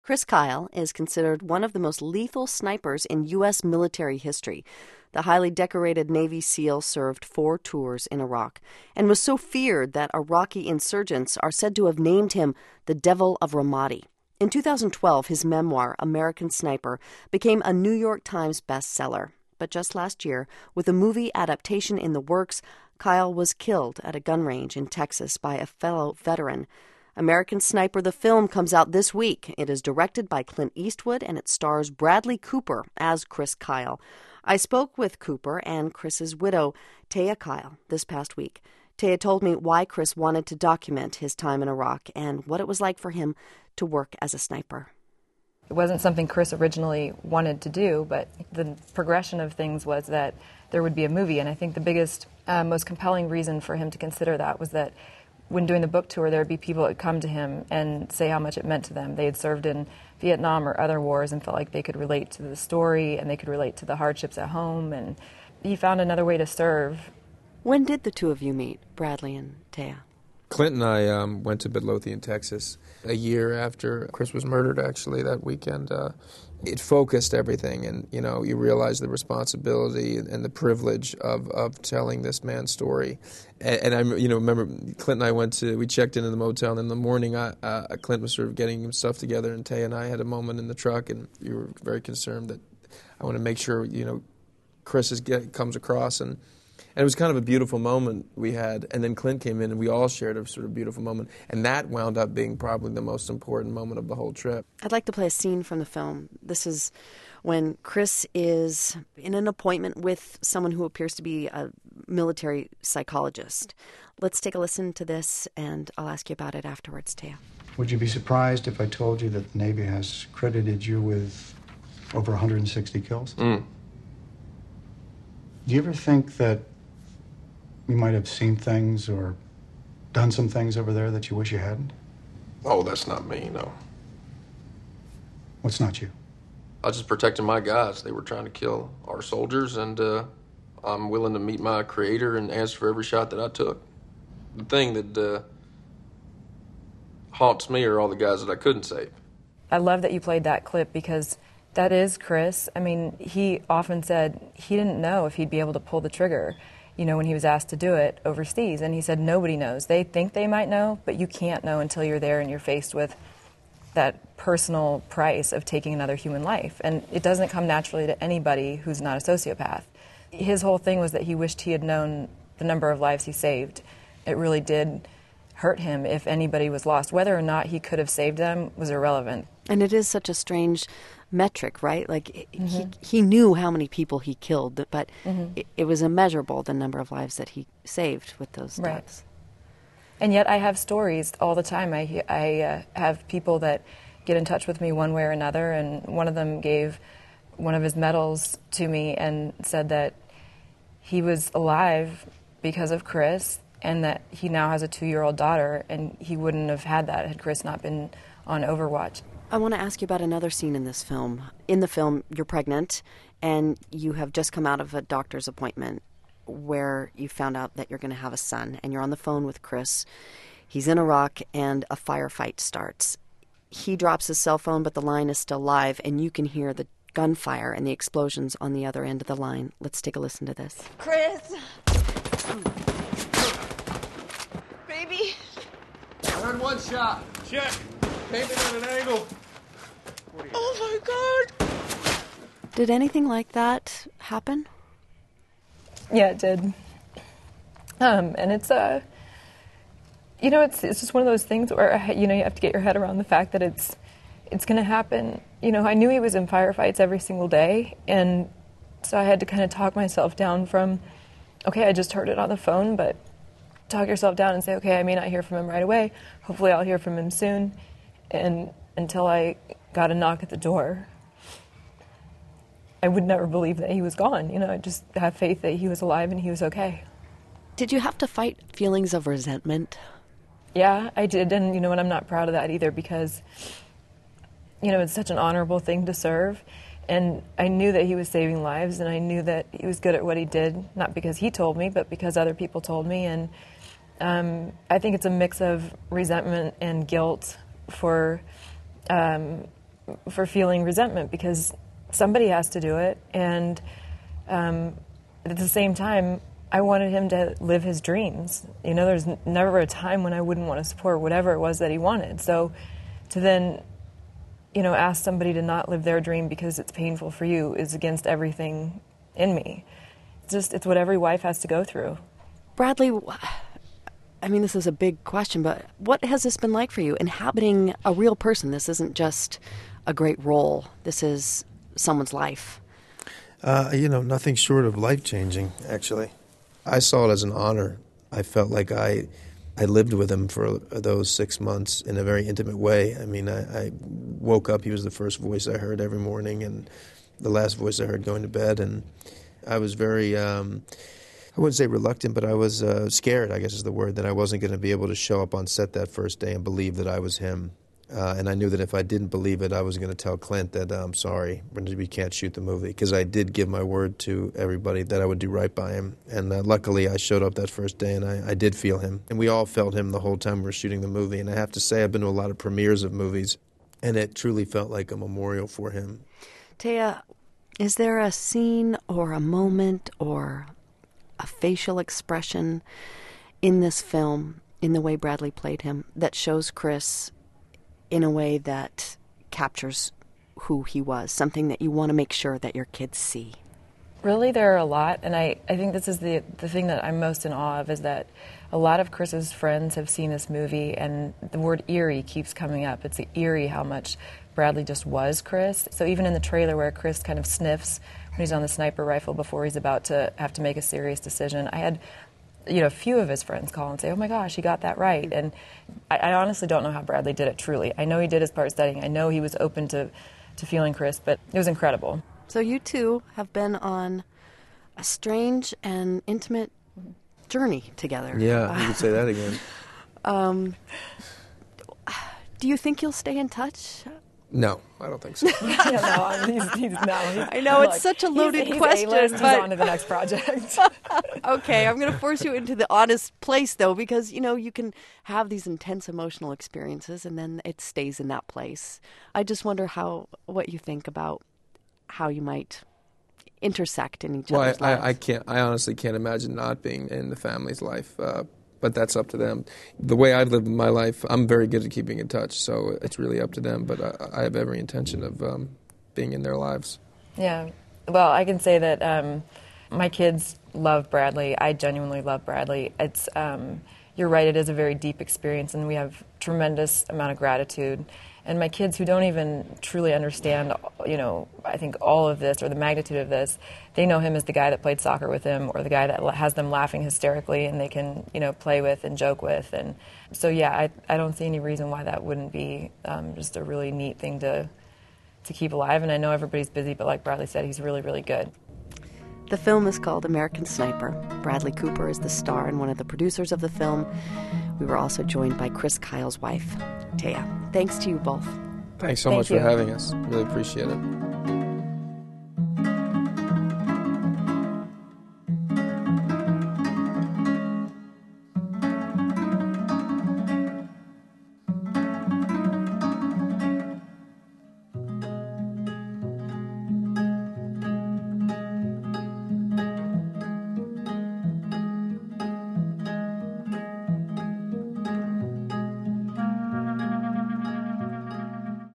Chris Kyle is considered one of the most lethal snipers in U.S. military history. The highly decorated Navy SEAL served 4 tours in Iraq and was so feared that Iraqi insurgents are said to have named him the Devil of Ramadi. In 2012, his memoir, American Sniper, became a New York Times bestseller. But just last year, with a movie adaptation in the works, Kyle was killed at a gun range in Texas by a fellow veteran. American Sniper, the film, comes out this week. It is directed by Clint Eastwood, and it stars Bradley Cooper as Chris Kyle. I spoke with Cooper and Chris's widow, Taya Kyle, this past week. Taya told me why Chris wanted to document his time in Iraq and what it was like for him to work as a sniper. It wasn't something Chris originally wanted to do, but the progression of things was that there would be a movie, and I think the biggest, most compelling reason for him to consider that was that when doing the book tour, there would be people that would come to him and say how much it meant to them. They had served in Vietnam or other wars and felt like they could relate to the story and they could relate to the hardships at home, and he found another way to serve. When did the two of you meet, Bradley and Taya? Clint and I went to Midlothian, Texas, a year after Chris was murdered, actually, that weekend. It focused everything, and, you realize the responsibility and the privilege of telling this man's story. And I, remember Clint and I we checked into the motel, and in the morning, Clint was sort of getting his stuff together, and Taya and I had a moment in the truck, and you were very concerned that I want to make sure, Chris comes across, and it was kind of a beautiful moment we had. And then Clint came in, and we all shared a sort of beautiful moment. And that wound up being probably the most important moment of the whole trip. I'd like to play a scene from the film. This is when Chris is in an appointment with someone who appears to be a military psychologist. Let's take a listen to this, and I'll ask you about it afterwards, Taya. Would you be surprised if I told you that the Navy has credited you with over 160 kills? Do you ever think that you might have seen things or done some things over there that you wish you hadn't? Oh, that's not me, no. What's not you? I was just protecting my guys. They were trying to kill our soldiers, and I'm willing to meet my creator and answer for every shot that I took. The thing that haunts me are all the guys that I couldn't save. I love that you played that clip because that is Chris. I mean, he often said he didn't know if he'd be able to pull the trigger, when he was asked to do it overseas. And he said nobody knows. They think they might know, but you can't know until you're there and you're faced with that personal price of taking another human life. And it doesn't come naturally to anybody who's not a sociopath. His whole thing was that he wished he had known the number of lives he saved. It really did hurt him if anybody was lost. Whether or not he could have saved them was irrelevant. And it is such a strange metric, right? Like, he knew how many people he killed, but it was immeasurable, the number of lives that he saved with those deaths. And yet I have stories all the time. I have people that get in touch with me one way or another, and one of them gave one of his medals to me and said that he was alive because of Chris, and that he now has a 2-year-old daughter, and he wouldn't have had that had Chris not been on Overwatch. I want to ask you about another scene in this film. In the film, you're pregnant, and you have just come out of a doctor's appointment where you found out that you're going to have a son, and you're on the phone with Chris. He's in Iraq, and a firefight starts. He drops his cell phone, but the line is still live, and you can hear the gunfire and the explosions on the other end of the line. Let's take a listen to this. Chris! Baby! I heard one shot. Check. Came in at an angle. Oh my God! Did anything like that happen? Yeah, it did. And it's it's just one of those things where you have to get your head around the fact that it's going to happen. I knew he was in firefights every single day, and so I had to kind of talk myself down from, okay, I just heard it on the phone, but talk yourself down and say, okay, I may not hear from him right away. Hopefully, I'll hear from him soon, and until I got a knock at the door, I would never believe that he was gone. I just have faith that he was alive and he was okay. Did you have to fight feelings of resentment? Yeah, I did, and and I'm not proud of that either because, it's such an honorable thing to serve, and I knew that he was saving lives, and I knew that he was good at what he did, not because he told me, but because other people told me, and I think it's a mix of resentment and guilt for for feeling resentment because somebody has to do it. And at the same time, I wanted him to live his dreams. You know, there's never a time when I wouldn't want to support whatever it was that he wanted. So to then, you know, ask somebody to not live their dream because it's painful for you is against everything in me. It's what every wife has to go through. Bradley, I mean, this is a big question, but what has this been like for you, inhabiting a real person? This isn't just a great role. This is someone's life. Nothing short of life-changing, actually. I saw it as an honor. I felt like I lived with him for those 6 months in a very intimate way. I mean, I woke up, he was the first voice I heard every morning and the last voice I heard going to bed, and I was very, I wouldn't say reluctant, but I was scared, I guess is the word, that I wasn't going to be able to show up on set that first day and believe that I was him. And I knew that if I didn't believe it, I was going to tell Clint that I'm sorry, we can't shoot the movie, because I did give my word to everybody that I would do right by him. And luckily, I showed up that first day, and I did feel him. And we all felt him the whole time we were shooting the movie. And I have to say, I've been to a lot of premieres of movies, and it truly felt like a memorial for him. Taya, is there a scene or a moment or a facial expression in this film, in the way Bradley played him, that shows Chris in a way that captures who he was, something that you want to make sure that your kids see? Really, there are a lot, and I think this is the thing that I'm most in awe of, is that a lot of Chris's friends have seen this movie, and the word eerie keeps coming up. It's eerie how much Bradley just was Chris. So even in the trailer where Chris kind of sniffs when he's on the sniper rifle before he's about to have to make a serious decision, I had a few of his friends call and say, oh my gosh, he got that right. And I honestly don't know how Bradley did it truly. I know he did his part studying. I know he was open to feeling Chris, but it was incredible. So you two have been on a strange and intimate journey together. Yeah, you could say that again. Do you think you'll stay in touch? No, I don't think so. I know, it's such a loaded question. He's on to the next project. Okay, I'm going to force you into the honest place, though, because, you can have these intense emotional experiences and then it stays in that place. I just wonder what you think about how you might intersect in each other's lives. I honestly can't imagine not being in the family's life. But that's up to them. The way I've lived my life, I'm very good at keeping in touch, so it's really up to them. But I have every intention of being in their lives. Yeah. Well, I can say that my kids love Bradley. I genuinely love Bradley. It's you're right, it is a very deep experience, and we have tremendous amount of gratitude. And my kids, who don't even truly understand, I think all of this or the magnitude of this, they know him as the guy that played soccer with him or the guy that has them laughing hysterically and they can, play with and joke with. And so, yeah, I don't see any reason why that wouldn't be just a really neat thing to keep alive. And I know everybody's busy, but like Bradley said, he's really, really good. The film is called American Sniper. Bradley Cooper is the star and one of the producers of the film. We were also joined by Chris Kyle's wife, Taya. Thanks to you both. Thanks so much for having us. Really appreciate it.